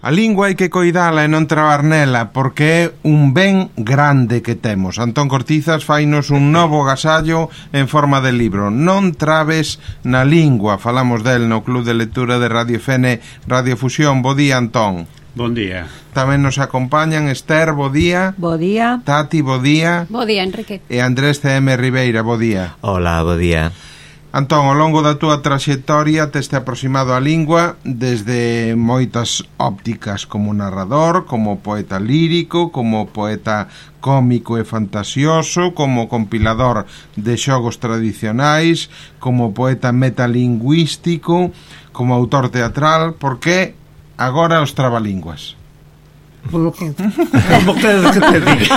A lingua hai que coidala e non trabar nela, porque é un ben grande que temos. Antón Cortizas fainos un novo agasallo en forma de libro. Non trabes na lingua. Falamos del no Club de Lectura de Radio FN Radio Fusión. Bo día, Antón. Bon día. Tamén nos acompañan Esther, bo día. Bo día. Tati, bo día. Bo día, Enrique. E Andrés C.M. Ribeira, bo día. Hola, bo día. Antón, ao longo da túa traxectoria teste aproximado á lingua desde moitas ópticas, como narrador, como poeta lírico, como poeta cómico e fantasioso, como compilador de xogos tradicionais, como poeta metalingüístico, como autor teatral. Por que agora os trabalínguas? Como queres que te diga?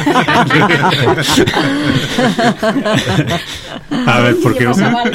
A ver, porque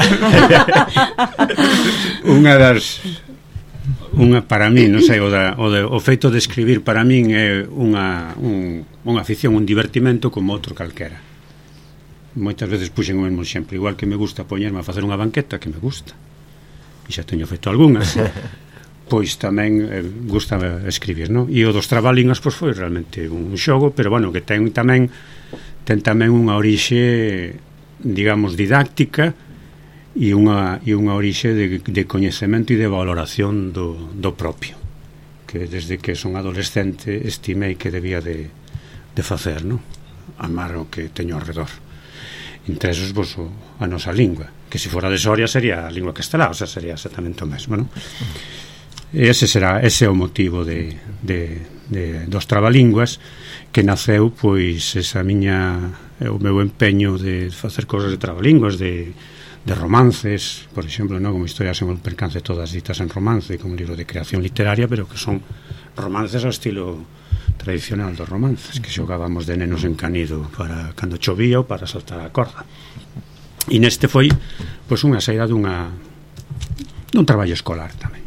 unha para mí, non sei, o feito de escribir para min é unha afición, un divertimento como outro calquera. Moitas veces puxen o mesmo exemplo, igual que me gusta poñerme a facer unha banqueta, que me gusta, e xa teño feito algunhas, pois tamén gusta escribir, non? E o dos trabalínguas pois foi realmente un xogo, pero bueno, que ten tamén unha orixe, digamos, didáctica e unha orixe de coñecemento e de valoración do propio, que desde que son adolescente estimei que debía de facer, non? Amar o que teño alrededor. Entre esos, pois, a nosa lingua, que se fora de Soria sería a lingua castelá, o sea, sería exactamente o mesmo, non? Ese é o motivo dos trabalínguas, que naceu pois o meu empeño de facer cosas de trabalínguas, de romances, por exemplo, ¿no? Como Historias en un percance, todas ditas en romance, como un libro de creación literaria, pero que son romances ao estilo tradicional dos romances, que xogábamos de nenos en canido para cando chovía ou para saltar a corda. E neste foi pois unha saída dun traballo escolar tamén.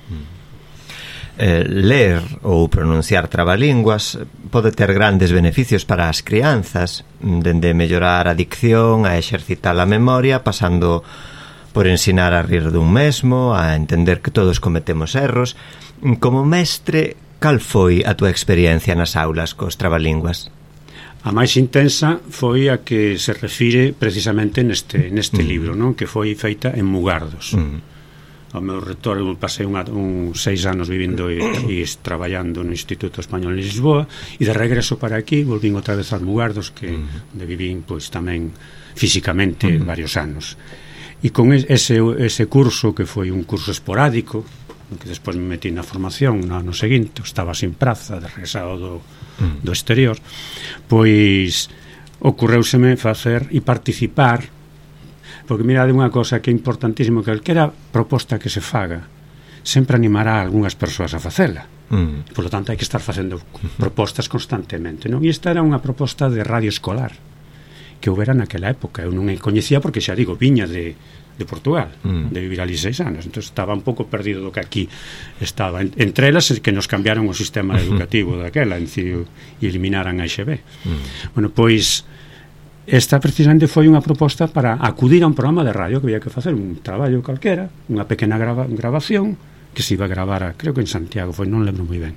Ler ou pronunciar trabalínguas pode ter grandes beneficios para as crianzas, dende mellorar a dicción, a exercitar a memoria, pasando por ensinar a rir dun mesmo, a entender que todos cometemos erros. Como mestre, cal foi a túa experiencia nas aulas cos trabalínguas? A máis intensa foi a que se refire precisamente neste libro, non? Que foi feita en Mugardos. Ao meu retorno pasei uns 6 anos vivindo e traballando no Instituto Español en Lisboa, e de regreso para aquí volvín outra vez a Mugardos, que onde vivín pois tamén físicamente varios anos. E con ese curso, que foi un curso esporádico, que despois me metí na formación no ano seguinte, estaba sin praza, de regresado do exterior, pois ocorreuseme facer e participar. Porque mirade unha cosa que é importantísimo, que calquera proposta que se faga sempre animará a algunhas persoas a facela. Por lo tanto, hai que estar facendo propostas constantemente, non? E esta era unha proposta de radio escolar que houbera naquela época. Eu non a coñecía porque, xa digo, viña de Portugal, de vivir ali 6 anos, entón estaba un pouco perdido do que aquí estaba. Entre elas que nos cambiaron o sistema educativo daquela, e eliminaran a EXB. Bueno, pois esta precisamente foi unha proposta para acudir a un programa de radio, que había que facer un traballo calquera, unha pequena grabación que se iba a gravar, creo que en Santiago foi, non lembro moi ben.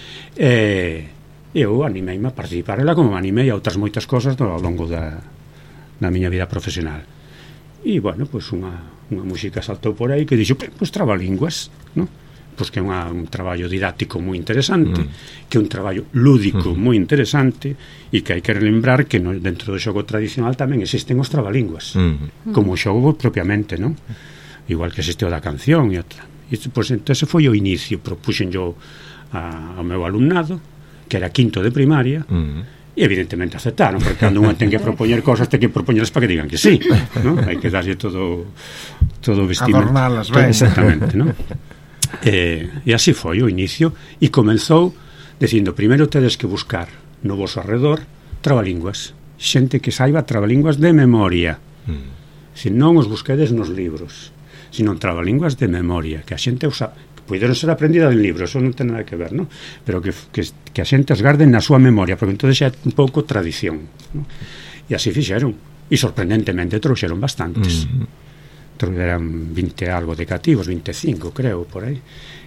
Eu animei-me a participar, ela como me animei a outras moitas cosas ao longo da miña vida profesional. E, bueno, pois unha música saltou por aí que dixo, pois trabalínguas, non? Pois que é un traballo didáctico moi interesante, que é un traballo lúdico moi interesante, e que hai que relembrar que dentro do xogo tradicional tamén existen os trabalínguas, como o xogo propiamente, non? Igual que existe o da canción e outra. E pois entón ese foi o inicio, propuxen yo ao meu alumnado, que era quinto de primaria, e evidentemente aceptaron, porque cando unha ten que propoñer cosas, ten que propoñerlas para que digan que sí, non? Hai que darlle todo vestimento. Adornalas ben. Exactamente, non? E así foi o inicio, e comenzou dicindo, primeiro tedes que buscar no vosso arredor trabalínguas, xente que saiba trabalínguas de memoria, se non os busquedes nos libros, sino trabalínguas de memoria, que a xente usa, que poderon ser aprendida en libros, eso non ten nada que ver, non? Pero que a xente os garden na súa memoria, porque entón xa é un pouco tradición, non? E así fixeron, e sorprendentemente trouxeron bastantes. Eran 20 algo de cativos, 25 creo, por aí,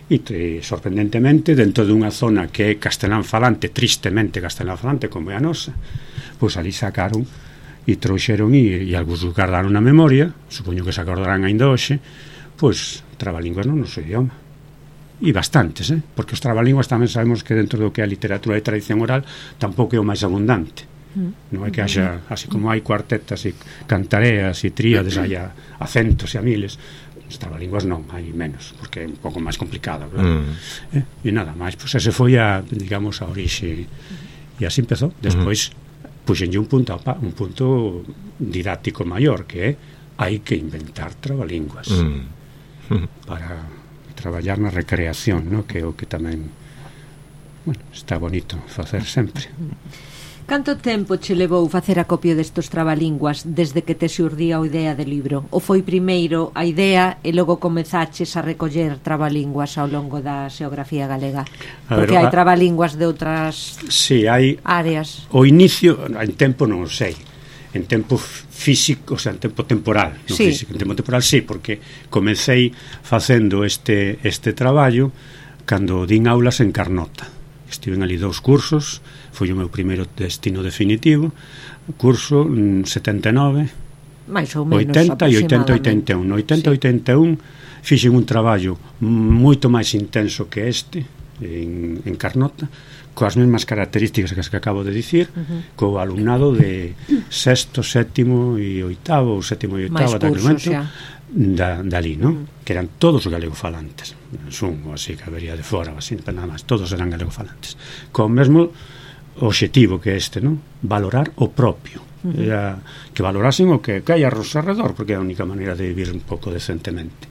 E sorprendentemente, dentro dunha zona que é castelán falante, tristemente castelán falante, como é a nosa, pois ali sacaron e trouxeron e algúns guardaron na memoria, supoño que se acordarán ainda hoxe, pois trabalínguas no noso idioma. E bastantes, porque os trabalínguas tamén sabemos que dentro do que é a literatura de tradición oral tampouco é o máis abundante. Non é que haxa, así como hai cuartetas e cantareas e tríades, hai a centos e a miles. Os trabalínguas non, hai menos, porque é un pouco máis complicado, claro. E nada máis, pois ese foi digamos, a orixe, e así empezou. Despois puxenlle un punto didáctico maior, que é hai que inventar trabalínguas para traballar na recreación, no? Que é o que tamén, bueno, está bonito facer sempre. Canto tempo che levou facer acopio destos trabalínguas desde que te xurdía a idea de libro? Ou foi primeiro a idea e logo comezaches a recoller trabalínguas ao longo da xeografía galega? Porque hai trabalínguas de outras áreas. O inicio, en tempo non o sei. En tempo físico, o sea, en tempo temporal, non físico, en tempo temporal sí, porque comecei facendo este traballo cando din aulas en Carnota. Estiven ali 2 cursos, foi o meu primeiro destino definitivo, curso 79, máis ou menos 80 e 80-81. No 80-81 fixen un traballo moito máis intenso que este en Carnota, coas mesmas características que acabo de dicir, co alumnado de sexto, sétimo e oitavo, ou sétimo e oitavo daquele momento, dali, non? Que eran todos galegofalantes, un así que habería de fora, así, nada máis, todos eran galegofalantes, co mesmo obxectivo que este, non? Valorar o propio, que valorasen o que hai a arredor, porque é a única maneira de vivir un pouco decentemente.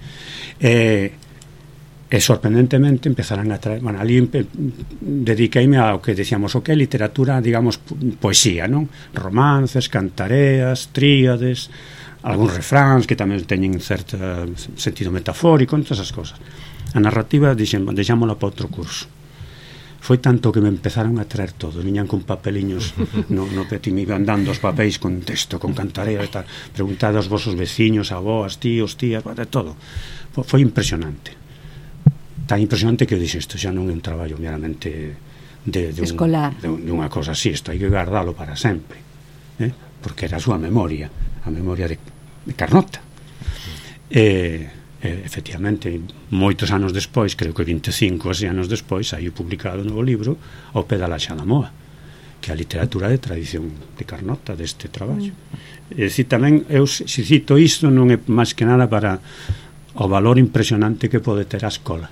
E sorprendentemente empezaran a traer, bueno, ali dediqueime ao que decíamos, o que é literatura, digamos, poesía, non? Romances, cantareas, tríades, algúns refráns que tamén teñen certo sentido metafórico, todas esas cosas. A narrativa deixámola para outro curso. Foi tanto que me empezaron a traer todo, viñan con papeliños no peti, me iban dando os papéis con texto, con cantareo e tal, preguntado aos vosos veciños, avós, tíos, tías, todo. Foi impresionante. Tan impresionante que eu dixo, isto xa non é un traballo meramente de unha cosa así, isto hai que guardalo para sempre, porque era a súa memoria, a memoria de Carnota. Efectivamente, moitos anos despois, creo que 25 anos despois, saiu publicado o novo libro Ao pé da Laxa da Moa, que é a literatura de tradición de Carnota, deste traballo. E dicir, tamén, eu se cito isto, non é máis que nada para o valor impresionante que pode ter a escola.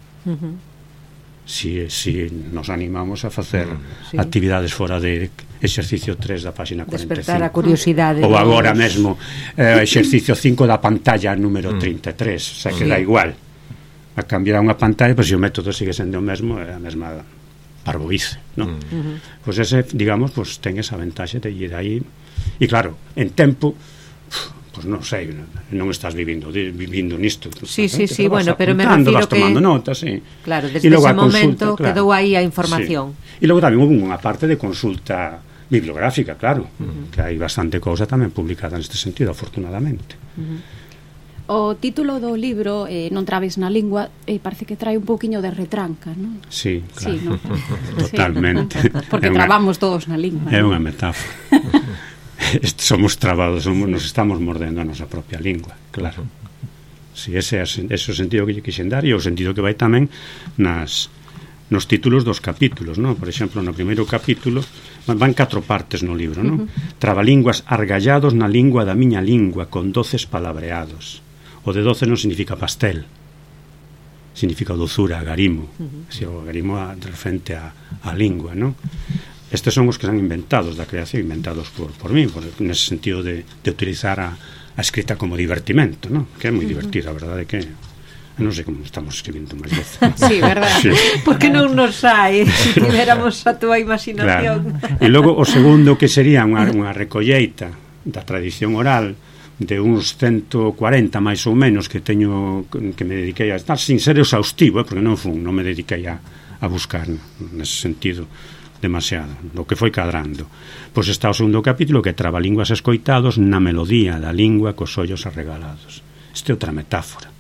Si nos animamos a facer actividades fora de exercicio 3 da página 45, despertar a curiosidade, ou agora mesmo exercicio 5 da pantalla número 33, o sea que dá igual a cambiar unha pantalla, pois se o método sigue sendo o mesmo, é a mesma parvoíce, non? Pois ese, digamos, pois ten esa ventaxe de ir aí, e claro, en tempo, pois non sei, non estás vivindo nisto. Sí, bueno, pero me refiro vas tomando notas, sí. Claro, desde ese momento quedou aí a información. E logo tamén houve unha parte de consulta bibliográfica, claro, que hai bastante cousa tamén publicada neste sentido, afortunadamente. O título do libro, Non traves na lingua, parece que trae un pouquiño de retranca, non? Sí, claro, sí, ¿no? Totalmente. Porque trabamos todos na lingua. É unha metáfora. Somos trabados, nos estamos mordendo a nosa propia lingua, claro. Si ese é o sentido que lle quixen dar, e o sentido que vai tamén nos títulos dos capítulos, non? Por exemplo, no primeiro capítulo van 4 partes no libro, non? Trabalínguas argallados na lingua da miña lingua, con doces palabreados. O de 12 non significa pastel, significa dozura, garimo. O garimo referente á lingua, non? Estes son os que están inventados da creación, inventados por mí, nese sentido de utilizar a escrita como divertimento, ¿no? Que é moi divertido, a verdade que non sei como estamos escribindo máis veces. Sí, verdad, sí. Porque non nos sai, se tivéramos a túa imaginación. Claro. E logo o segundo, que sería unha recolleita da tradición oral de uns 140 máis ou menos que teño, que me dediquei a estar, sin ser exhaustivo, porque non me dediquei a buscar nese sentido demasiado, o que foi cadrando. Pois está o segundo capítulo, que é Trabalínguas escoitados na melodía da lingua cos ollos arregalados. Esta é outra metáfora.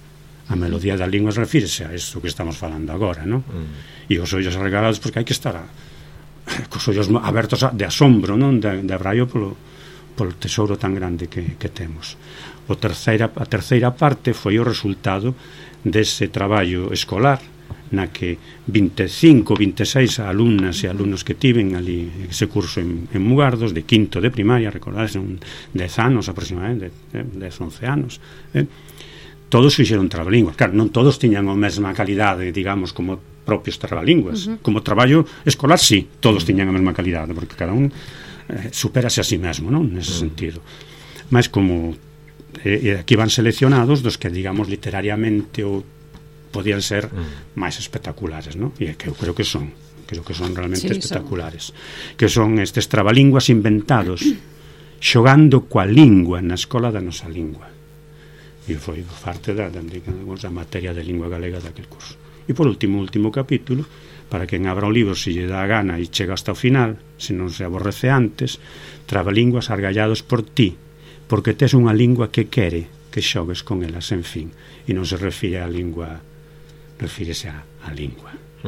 A melodía das linguas refírese a isto que estamos falando agora, non? E os ollos arregalados, porque hai que estar cos ollos abertos de asombro, non? De abraio polo tesouro tan grande que temos. A terceira parte foi o resultado dese traballo escolar na que 25, 26 alumnas e alumnos que tiven ali ese curso en Mugardos, de quinto de primaria, recordades, 10 anos aproximadamente, 10-11 anos, todos fixeron trabalingüas. Claro, non todos tiñan a mesma calidade, digamos, como propios trabalingüas. Como traballo escolar, sí, todos tiñan a mesma calidade, porque cada un supérase a sí mesmo, non? Nese sentido. Mas como aquí van seleccionados dos que, digamos, literariamente ou podían ser máis espectaculares, non? E que eu creo que son realmente espectaculares. Que son estes trabalingüas inventados xogando coa lingua na escola da nosa lingua. E foi parte da materia de lingua galega daquel curso. E por último capítulo, para quen abra o libro se lle dá a gana e chega hasta o final, se non se aborrece antes, trabalingüas argallados por ti, porque tes unha lingua que quere que xogues con elas, en fin. E non se refire á lingua, refírese á lingua.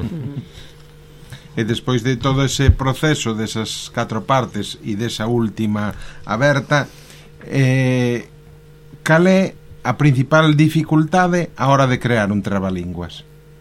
E despois de todo ese proceso desas 4 partes e desa última aberta, cal é a principal dificultade a hora de crear un trabalingüas?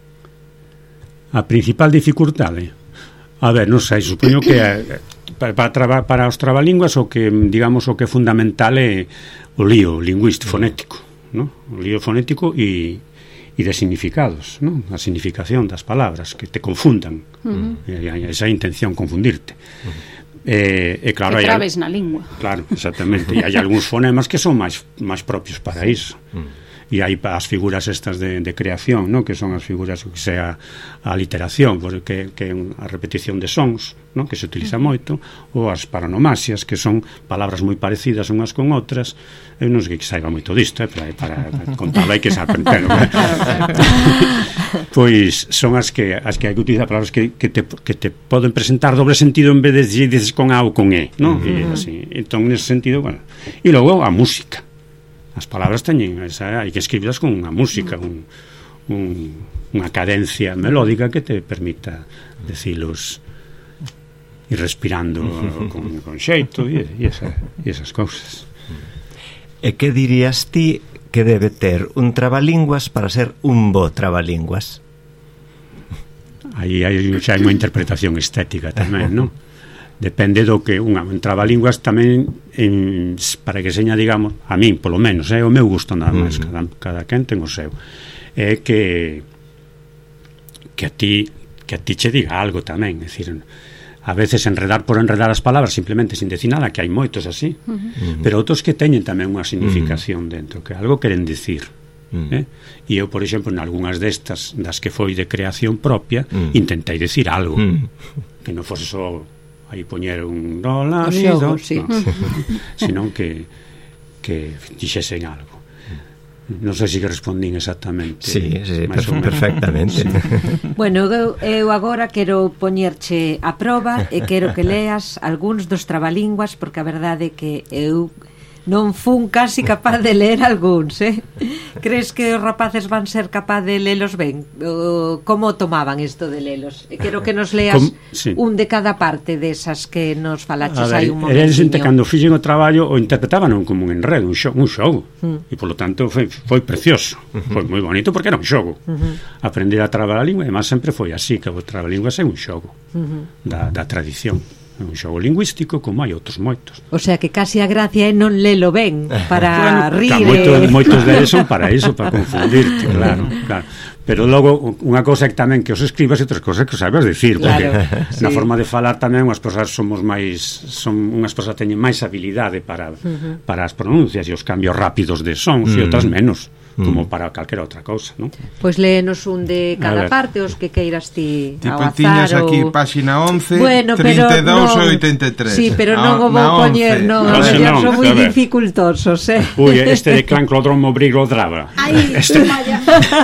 A principal dificultade? A ver, non sei, supoño que para os trabalingüas o que, digamos, o que é fundamental é o lío lingüístico fonético, non? O lío fonético e de significados, non? A significación das palabras, que te confundan. Esa intención confundirte. Claro, que traves na lingua. Claro, exactamente. E hai algúns fonemas que son máis propios para iso. E hai as figuras estas de creación, non? Que son as figuras que sea a literación, porque que é a repetición de sons, non? Que se utiliza moito, ou as paronomasias, que son palabras moi parecidas unhas con outras. Eu non sei que saiba moito disto, para contarlo hai que saber, pero pois son as que hai que utilizar palabras que te poden presentar doble sentido en vez de dices con A ou con E, non? E así, entón nese sentido, bueno. E logo a música. As palabras teñen, hai que escribirlas con unha música, unha cadencia melódica que te permita decilos e respirando con xeito e esas cousas. E que dirías ti que debe ter un trabalingüas para ser un bo trabalingüas? Aí xa hai unha interpretación estética tamén, non? Depende do que un trabalingüas tamén para que seña, digamos, a min polo menos, o meu gusto nada máis, cada quen ten o seu, é que a ti che diga algo tamén, é dicir, a veces enredar por enredar as palabras simplemente sin decir nada, que hai moitos así, pero outros que teñen tamén unha significación dentro, que algo queren dicir. E eu, por exemplo, en algunhas destas das que foi de creación propia, intentei decir algo que non fose só aí poñer un do la mi do, senón que dixesen algo. Non sei se que respondín exactamente. Sí, perfectamente. Bueno, eu agora quero poñerche a proba e quero que leas algúns dos trabalingüas, porque a verdade é que eu non fun casi capaz de ler algúns, Crees que os rapaces van ser capaz de lelos ben? Como tomaban isto de lelos? E quero que nos leas un de cada parte desas que nos falaches hai un momento. Eles, cando fixen o traballo, o interpretaban como un enredo, un xogo. E, polo tanto, foi precioso. Foi moi bonito porque era un xogo. Aprender a traballar a lingua, e además sempre foi así, que o trabalingua é un xogo da tradición. É un xogo lingüístico como hai outros moitos. O sea que casi a gracia é non lelo ben para rir. Moitos deles son para iso, para confundirte, claro. Pero logo unha cousa é tamén que os escribas e outras cousas que sabes dicir, porque na forma de falar tamén unhas persoas unhas persoas teñen máis habilidade para as pronuncias e os cambios rápidos de sons e outras menos, como para calquera outra cousa, non? Pois léenos un de cada parte, os que queiras ti ao azar. Tiñas aquí páxina 11, 32 e 83. Sí, pero non o vou poñer, non, son moi dificultosos, Ui, este de Clanclodromo Brigodrava. Ai, vaya.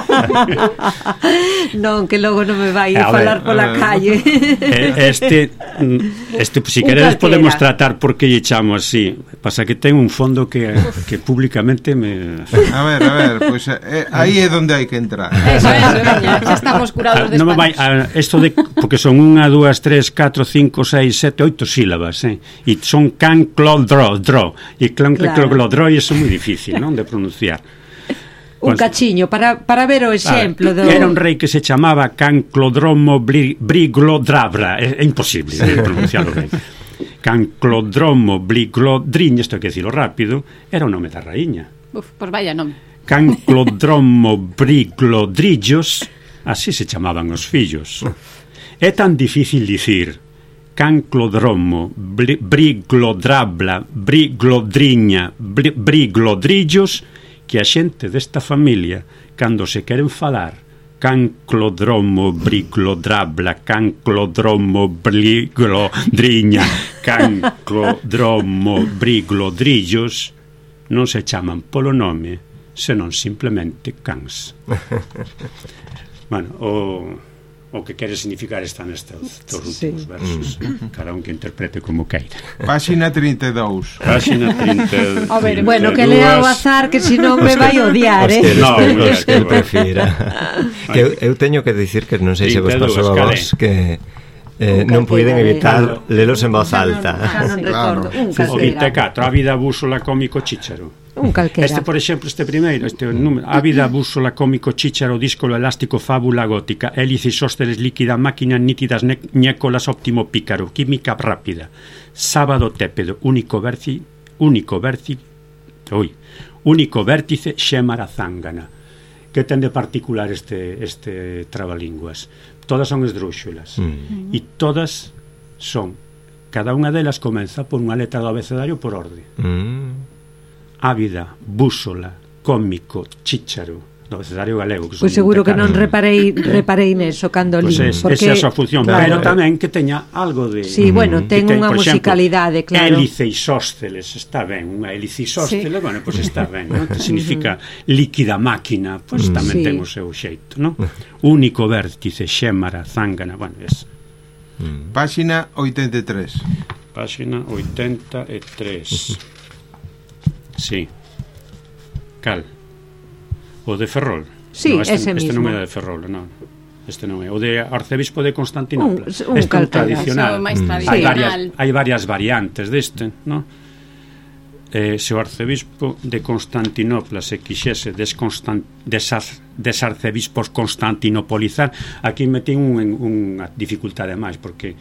Non, que logo non me vai falar pola calle. Este si queredes podemos tratar porque lle chamo así. Pasa que ten un fondo que públicamente me... A ver, Pois aí é onde hai que entrar. Eso, veña, xa estamos curados de non me vai isto de porque son 1, 2, 3, 4, 5, 6, 7, 8 sílabas, e son can clo dro e clan clo dro e iso é moi difícil, non, de pronunciar. Un cachiño para ver o exemplo do... Era un rei que se chamaba Canclodromo Briglodravra. É imposible pronunciar o rei. Canclodromo Briglodriña, isto é que decirlo rápido, era o nome da raíña. Pois vaya nome. Canclodromo Briglodrillos, así se chamaban os fillos. É tan difícil dicir Canclodromo Briglodrabla Briglodriña Briglodrillos que a xente desta familia, cando se queren falar Canclodromo Briglodrabla Canclodromo Briglodriña Canclodromo Briglodrillos, non se chaman polo nome, senón simplemente cans. Bueno, o que quere significar está nestes últimos versos. Cada un que interprete como queira. Páxina 32. Páxina 32. A ver, bueno, que lea ao azar, que se non me vai odiar, Os que prefira. Eu teño que dicir que non sei se vos pasou a vos que non puiden evitar lelos en voz alta. Non recordo, un O calquera. 24, a vida búsola cómico chícharo. Un calquera. Este, por exemplo, este primeiro, este número, a vida búsola cómico chícharo, díscolo elástico, fábula gótica, hélice isósceles líquida, máquina nítidas, ñécolas óptimo pícaro, química rápida, sábado tépedo, único vértice, xémara zángana. Que ten de particular este trabalínguas? Todas son esdrúxulas e todas son, cada unha delas comeza por unha letra do abecedario por orde. Ávida, búsola, cómico, chícharo, do abecedario galego. Pois seguro que non reparei neso cando li. Pois esa é a súa función, pero tamén que teña algo de... Sí, bueno, ten unha musicalidade, claro. Hélice isósceles, está ben, unha hélice isósceles, bueno, pois está ben, non? Que significa líquida máquina, pois tamén ten o seu xeito, non? Único vértice, xémara, zángana, bueno, es... Páxina 83. Páxina 83. Sí. Cal? O de Ferrol? Sí, no, ese este mismo. non é de Ferrol, non. Este non é. O de Arcebispo de Constantinopla. Un este é un tradicional. máis tradicional. Hai varias variantes deste, non? Se o Arcebispo de Constantinopla se quixese desarcebispos constantinopolizar, aquí metín unha dificultade máis, porque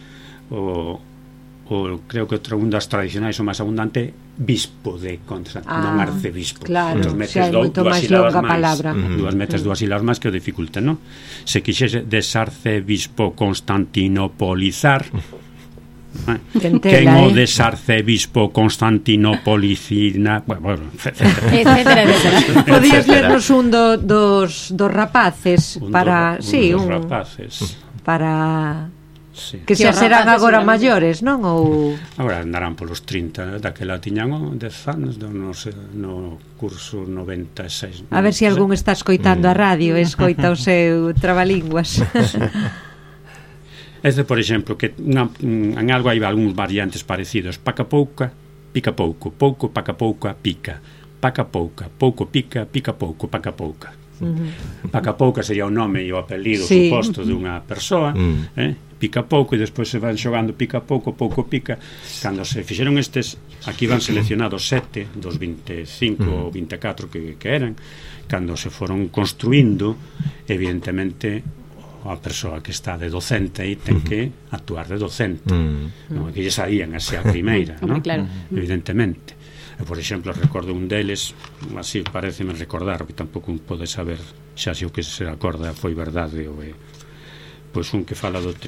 creo que outro das tradicionais o máis abundante bispo de Constantinopla, non arcebispo. Claro, metes xa é moito máis longa palabra. Metes dúas sílabas máis que o dificulta, non? Se quixese desarcebispo constantinopolizar, quen o desarcebispo constantinopolicina, bueno, etcétera. Podías lernos un dos rapaces para, sí, un rapaces para sí. Que xa serán agora maiores, non? Ou agora andarán polos 30, daquela tiñan 10 anos no curso 96. A ver se algún está escoitando a radio e escoita o seu trabalínguas. Este, por exemplo, que en algo hai algúns variantes parecidos. Paca pouca, pica pouco, pouco, paca pouca, pica. Paca pouca, pouco pica, pica pouco, paca pouca. Paca pouca sería o nome e o apelido suposto dunha persoa, pica pouco, e despois se van xogando pica pouco, pouco pica. Cando se fixeron estes, aquí van seleccionados 7 dos 25 ou 24 que eran. Cando se foron construindo, evidentemente a persoa que está de docente e ten que actuar de docente, non é que lle saían así a primeira, non? Claro. Evidentemente. Por exemplo, recordo un deles, así pareceme recordar, que tampouco pode saber xa se o que se acorda foi verdade ou pois un que fala dos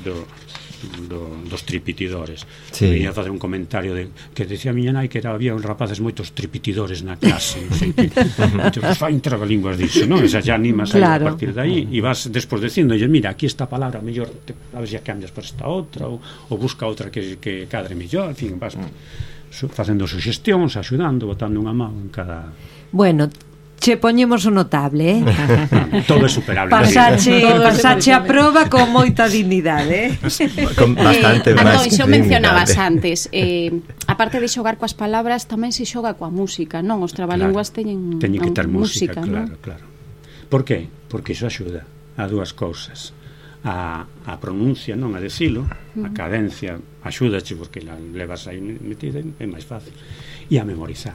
tripitidores. Venía a facer un comentario que decía a miña nai que había uns rapaces moitos tripitidores na clase, non sei que fai trabalínguas disso, non? Esa xa animas a partir de aí e vas despois dicindo, mira, aquí esta palabra mellor, a ver se cambias por esta outra ou busca outra que cadre mellor, en fin, vas facendo suxestións, axudando, botando unha mão en cada... Bueno, Che poñemos o notable, Todo é superable. Pasache a proba con moita dignidade, Con bastante máis Antón, xo mencionabas dignidade. antes, aparte de xogar coas palabras, tamén se xoga coa música, non? Os trabalínguas teñen que ter música, non? claro. Por qué? Porque iso axuda a dúas cousas. A pronuncia, non a decilo, a cadencia axúdache porque la levas aí metida, é máis fácil. E a memorizar.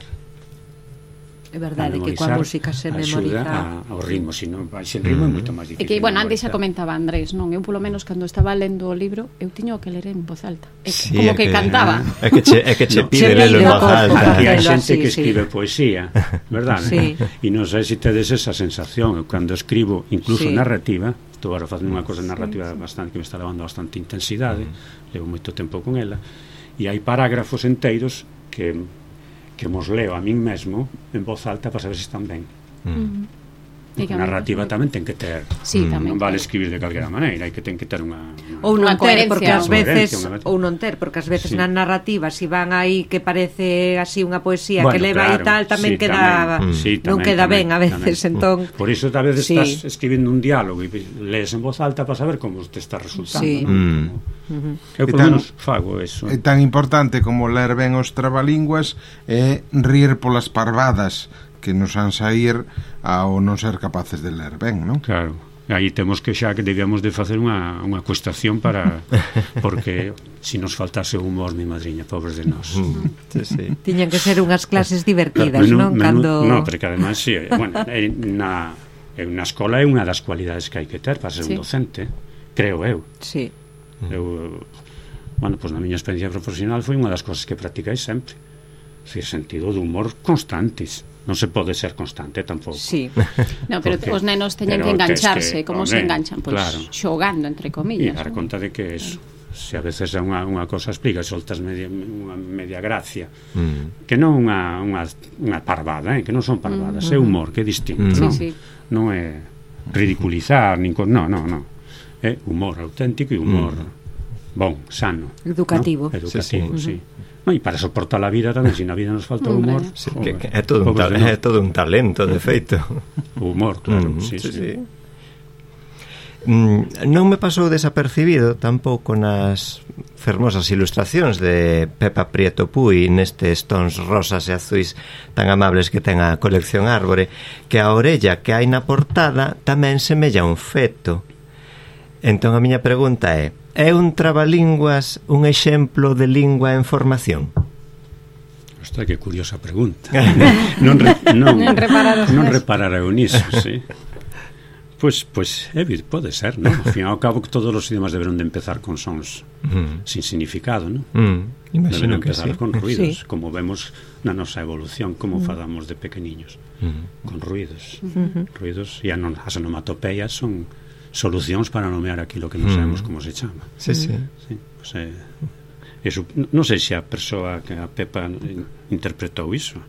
é verdade que coa música se memoriza ao ritmo, senón sen ritmo é moito máis difícil. É que, bueno, antes xa comentaba Andrés, non? Eu, polo menos, cando estaba lendo o libro, eu tiño que ler en voz alta. Sí, Como que cantaba. É que che pide lelo en voz alta. Aquí hai xente así, que sí. escribe poesía, verdade? Sí. E non sei se tedes esa sensación. Eu, cando escribo, incluso Sí. narrativa, estou agora facendo unha cosa narrativa bastante que me está levando bastante intensidade, levo moito tempo con ela, e hai parágrafos enteiros que mos leo a min mesmo en voz alta para saber se están ben. Porque a narrativa tamén ten que ter. Sí, tamén. Non vale escribir de calquera maneira, hai que ten que ter unha ou non Unha ter, coherencia. porque ás veces Sí. nas narrativas, si van aí que parece así unha poesía Bueno, que leva claro, aí tal, tamén sí, queda sí, non tamén, queda tamén, ben a veces, entón por iso a veces sí. estás escribindo un diálogo e lees en voz alta para saber como te está resultando, Sí. non? Eu por E tan- menos fago eso. É tan importante como ler ben os trabalínguas é rir polas parvadas que nos han sair ao non ser capaces de ler ben, non? Claro. Aí temos que xa que debíamos de facer unha cuestación para porque si nos faltase o humor, mi madriña, pobres de nós. Sí. tiñan que ser unhas clases divertidas, non? Cando No, porque además sí, bueno, na escola é unha das cualidades que hai que ter para ser un Sí. docente, creo eu. sí. Eu, bueno, pois na miña experiencia profesional foi unha das cosas que practicai sempre. Si, sentido de humor constantes. Non se pode ser constante tampouco. Sí. No, pero Porque- os nenos teñen pero que engancharse, tes que, como home, se enganchan? Pois claro. xogando, entre E comillas. dar non? conta de que eso, se a veces é unha cosa explica, soltas unha media gracia, que non unha parvada, que non son parvadas, é humor, que é distinto, non? Sí, sí. Non é ridiculizar, non. É humor auténtico e humor bon, sano, Educativo. ¿no? Educativo, Sí, sí. No, e para soportar a vida tamén, se na vida nos falta o humor, Sí, joder, que é todo pobres de nós. é todo un talento, de feito. O humor, claro, sí. Non me pasou desapercibido tampouco nas fermosas ilustracións de Pepa Prieto Puy nestes tons rosas e azuis tan amables que ten a colección Árbore, que a orella que hai na portada tamén semella un feto. Entón a miña pregunta é un trabalínguas un exemplo de lingua en formación? Ostras, que curiosa pregunta. Non repararon non niso. reparara eu niso, sí. Pois pode ser, non? Ao fin e ao cabo que todos os idiomas deberon de empezar con sons sin significado, non? Imagino Deben que empezar sí. con ruidos, Sí. como vemos na nosa evolución, como falamos de pequeniños, con ruidos. Ruidos, e as onomatopeias son solucións para nomear aquilo que non sabemos como se chama. Sí, sí. Sí, pues, eso, non sei se a persoa que a Pepa interpretou iso.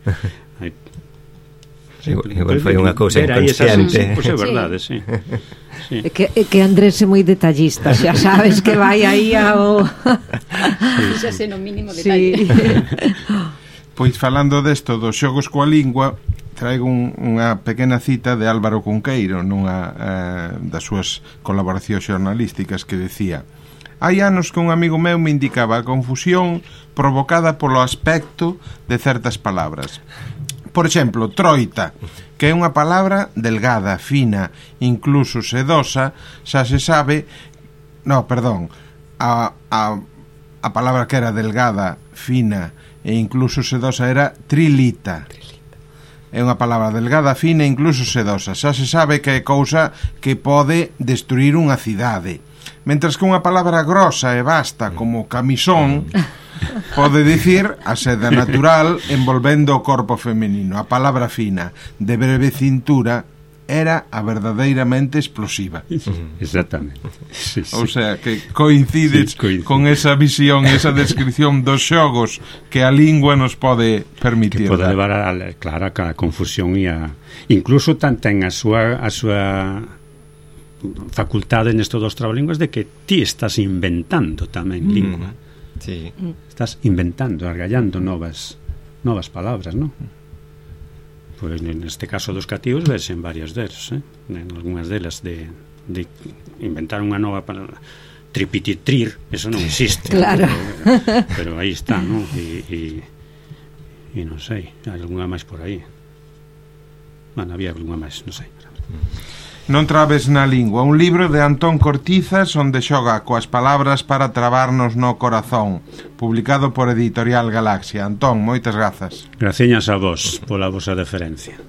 Igual foi unha cousa inconsciente. Pois é verdade, sí. Sí. É que Andrés é moi detallista, xa sabes que vai aí ao Fíxase no mínimo detalle. sí. Pois falando desto dos xogos coa lingua, traigo unha pequena cita de Álvaro Cunqueiro nunha das súas colaboracións xornalísticas que decía: hai anos que un amigo meu me indicaba a confusión provocada polo aspecto de certas palabras. Por exemplo, troita, que é unha palabra delgada, fina, incluso sedosa, xa se sabe... No, perdón, a palabra que era delgada, fina e incluso sedosa era trilita. É unha palabra delgada, fina e incluso sedosa. Xa se sabe que é cousa que pode destruir unha cidade. Mentras que unha palabra grosa e vasta como camisón pode dicir a seda natural envolvendo o corpo femenino. A palabra fina, de breve cintura, era a verdadeiramente explosiva. Exactamente. Sí, Ou sea, que coincides Sí, con esa visión, esa descripción dos xogos que a lingua nos pode permitir. que pode dar. levar a confusión e a... Incluso ten a súa facultade nesto dos trabalínguas de que ti estás inventando tamén lingua. Sí. Estás inventando, argallando novas palabras, non? Pois neste caso dos cativos verse en varias deles, en algunhas delas de inventar unha nova palabra, tripititrir, eso non existe. Claro. Pero aí está, non? E non sei, hai algunha máis por aí. Bueno, había algunha máis, non sei. Non traves na lingua, un libro de Antón Cortizas onde xoga coas palabras para trabarnos no corazón, publicado por Editorial Galaxia. Antón, moitas grazas. Graciñas a vos pola vosa deferencia.